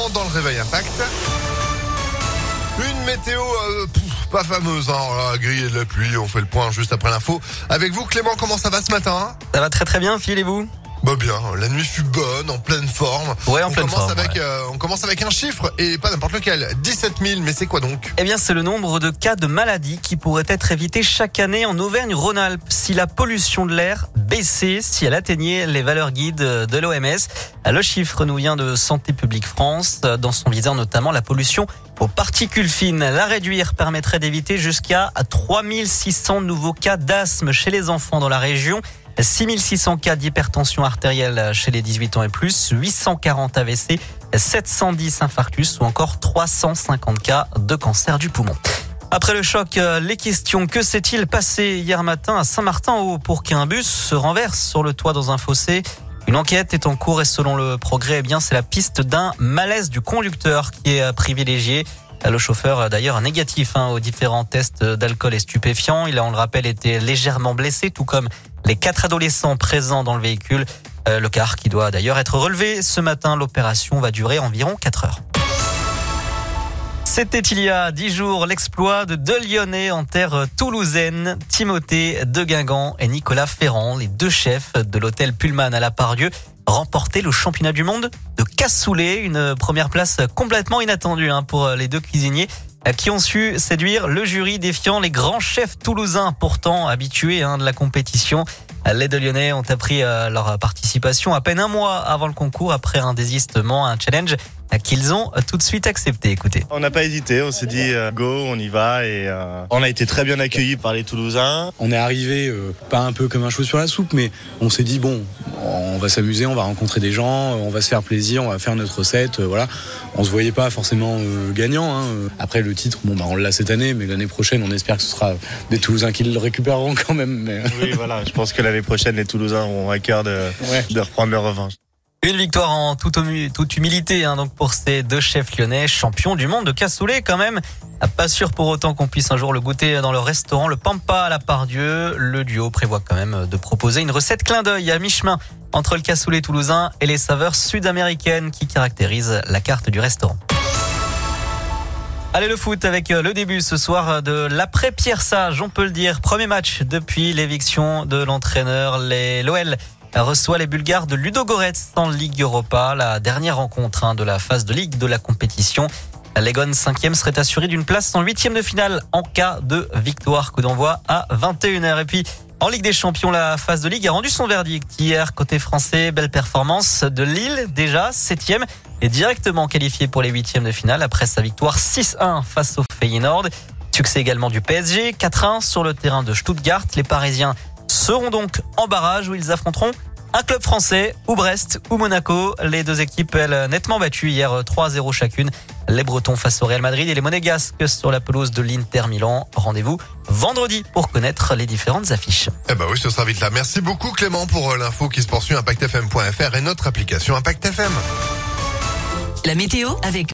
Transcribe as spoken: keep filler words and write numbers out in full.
Clément dans le Réveil Impact. Une météo euh, pff, pas fameuse, hein. La grille et de la pluie, on fait le point juste après l'info. Avec vous Clément, comment ça va ce matin, hein? Ça va très très bien, Phil, et vous? Bah bien, la nuit fut bonne, en pleine forme. Ouais, en on pleine commence forme. Avec, ouais. euh, on commence avec un chiffre, et pas n'importe lequel. dix-sept mille, mais c'est quoi donc? Eh bien, c'est le nombre de cas de maladies qui pourraient être évités chaque année en Auvergne-Rhône-Alpes si la pollution de l'air baissait, si elle atteignait les valeurs guides de l'O M S. Le chiffre nous vient de Santé publique France, dans son viseur notamment la pollution aux particules fines. La réduire permettrait d'éviter jusqu'à trois mille six cents nouveaux cas d'asthme chez les enfants dans la région. six mille six cents cas d'hypertension artérielle chez les dix-huit ans et plus, huit cent quarante A V C, sept cent dix infarctus ou encore trois cent cinquante cas de cancer du poumon. Après le choc, les questions. Que s'est-il passé hier matin à Saint-Martin-Haut pour qu'un bus se renverse sur le toit dans un fossé? Une enquête est en cours et selon le Progrès, eh bien, c'est la piste d'un malaise du conducteur qui est privilégiée. Le chauffeur, d'ailleurs, négatif hein, aux différents tests d'alcool et stupéfiants. Il a, on le rappelle, été légèrement blessé, tout comme les quatre adolescents présents dans le véhicule. Euh, le car qui doit d'ailleurs être relevé ce matin. L'opération va durer environ quatre heures. C'était il y a dix jours l'exploit de deux Lyonnais en terre toulousaine, Timothée de Guingamp et Nicolas Ferrand, les deux chefs de l'hôtel Pullman à la Part-Dieu, remporté le championnat du monde de cassoulet, une première place complètement inattendue hein, pour les deux cuisiniers qui ont su séduire le jury défiant les grands chefs toulousains pourtant habitués hein, de la compétition. Les deux Lyonnais ont appris euh, leur participation à peine un mois avant le concours après un désistement, un challenge qu'ils ont tout de suite accepté. Écoutez. On n'a pas hésité, on s'est dit euh, go, on y va et euh, on a été très bien accueillis par les Toulousains. On est arrivé euh, pas un peu comme un cheveu sur la soupe, mais on s'est dit bon, on va s'amuser, on va rencontrer des gens, on va se faire plaisir, on va faire notre recette, euh, voilà. On se voyait pas forcément euh, gagnant. Hein. Après le titre, bon bah on l'a cette année, mais l'année prochaine, on espère que ce sera des Toulousains qui le récupéreront quand même. Mais... Oui, voilà, je pense que l'année prochaine, les Toulousains auront à cœur de, ouais. de reprendre leur revanche. Une victoire en toute, hum- toute humilité hein, donc pour ces deux chefs lyonnais, champions du monde de cassoulet quand même. Pas sûr pour autant qu'on puisse un jour le goûter dans le restaurant Le Pampa à la Part-Dieu. Le duo prévoit quand même de proposer une recette clin d'œil à mi-chemin entre le cassoulet toulousain et les saveurs sud-américaines qui caractérisent la carte du restaurant. Allez, le foot avec le début ce soir de l'après-Pierre Sage, on peut le dire. Premier match depuis l'éviction de l'entraîneur. Les, l'O L reçoit les Bulgares de Ludogorets en Ligue Europa, la dernière rencontre hein, de la phase de Ligue de la compétition. L'Egon cinquième serait assuré d'une place en huitième de finale en cas de victoire. Coup d'envoi à vingt et une heures. Et puis en Ligue des Champions, la phase de Ligue a rendu son verdict hier côté français. Belle performance de Lille, déjà septième et directement qualifié pour les huitièmes de finale après sa victoire six un face au Feyenoord. Succès également du P S G, quatre un sur le terrain de Stuttgart. Les Parisiens seront donc en barrage où ils affronteront un club français, ou Brest, ou Monaco. Les deux équipes, elles, nettement battues hier trois à zéro chacune. Les Bretons face au Real Madrid et les Monégasques sur la pelouse de l'Inter Milan. Rendez-vous vendredi pour connaître les différentes affiches. Eh ben oui, ce sera vite là. Merci beaucoup Clément pour l'info qui se poursuit. impact f m point f r et notre application Impact F M. La météo avec